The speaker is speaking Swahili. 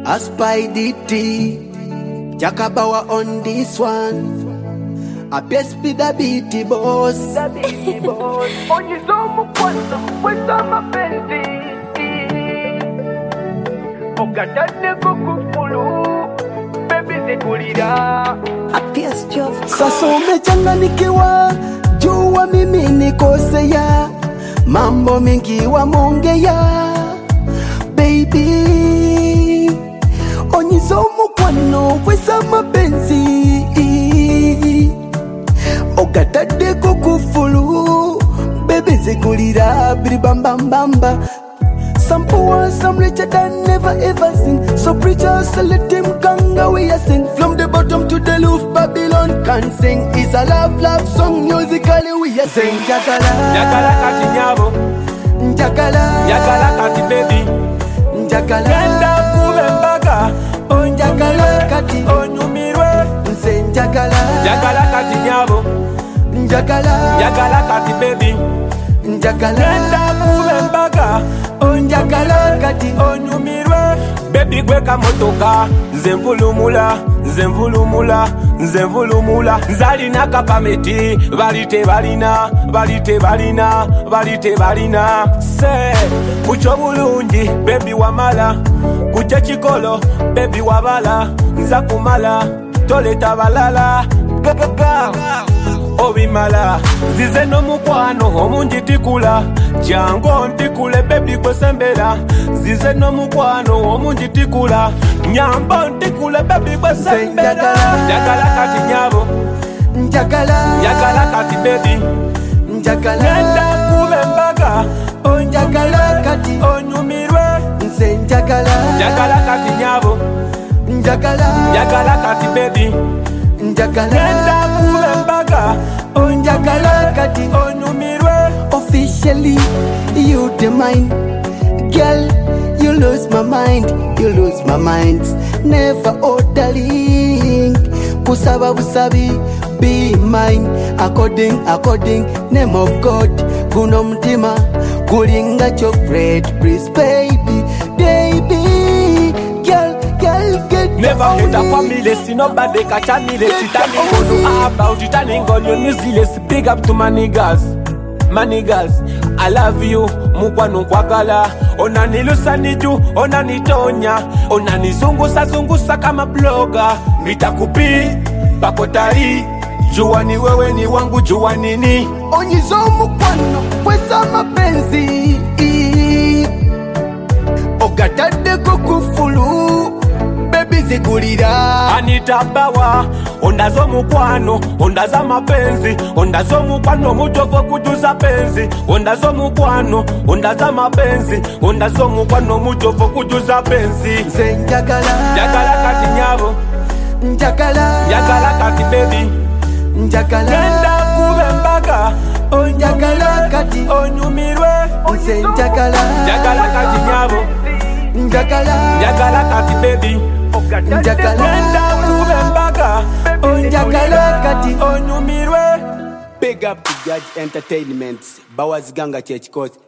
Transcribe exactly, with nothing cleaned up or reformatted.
Aspidity, Jakabawa on this one. A best be the beaty boss. The beaty boss. Onyizomu kwanza mweza mapenzi. Ogatane kukufulu. Baby zikulira. A best job. Sasa umechanganikiwa, jua mimi nikosea, mambo mengi wameongea. Baby, onyizomu kwano weza mapenzi. Ogatade kukufulu, baby zikulira, biri bamba bamba. Some poor, some richer than never ever sing. So preachers so let him ganga we a sing. From the bottom to the roof, Babylon can sing. It's a love, love song, musically we a sing. Jakala, Jakala kati nyabo, Jakala, Jakala kati baby, Jakala, Yenda kubembaga, on Jakala kati, onyumirwe, Nse Jakala, Jakala kati nyabo, Jakala, Jakala kati baby, Jakala, Yenda kubembaga, on Jakala kati, onyumirwe. Baby gweka motoka, nze mvulumula, nze mvulumula, nze mvulumula. Nzalina kapameti, balite balina, balite balina, balite balina. Se, kucho bulungi, baby wamala. Kuche chikolo, baby wabala. Nza kumala, toleta balala. Gaga obimala, zize no mukwano, omungi tikula. Jango ntikule baby kwesembera. Zize no mukwano, omungi tikula. Nyambo ntikule baby kwesembera. Jakala kati nyabo, Jakala, Jakala kati baby, Jakala, Yenda kubembaga, on Jakala kati, onyumirwe. Nse Jakala, Jakala kati nyabo, Jakala, Jakala kati baby, Jakala, Yenda kubembaga, on Jakala kati, onyumirwe. officially you the mine, girl. You lose my mind, you lose my mind. Never ordering, kusaba busabi, be mine. According, according, name of God. Kuno mtima, kulinga chocolate, please baby, baby, girl, girl, get Never on hate a it. family, see nobody catch a meal. Sit and go do about it and go your New Zealand. Big up to my niggas, my niggas. I love you, mukwano kwagala. Onanilusa niju, onanitonya. Onanizungusa zungusa kama bloga. Nitakupi, pakotari. Jua ni wewe ni wangu, jua nini. Onyizomu kwano weza mapenzi. Ogatade kukufulu, baby zikulira. Anita bawa, ondazo mukwano, ondaza mapenzi. Ondazo mukwano, mujovo kujuza penzi. Ondazo mukwano, ondaza mapenzi. Ondazo mukwano, mujovo kujuza penzi. Nse Jakala, Jakala kati nyabo, Jakala, Jakala kati baby, Jakala, Yenda kubembaga, Jakala kati, onyumirwe. Nse Jakala, Jakala kati nyabo, Jakala, Jakala kati baby, Jakala, Yenda kubembaga, Jakala kati, onyumirwe. Big up to Judge Entertainment, Bawaz Ganga Church Court.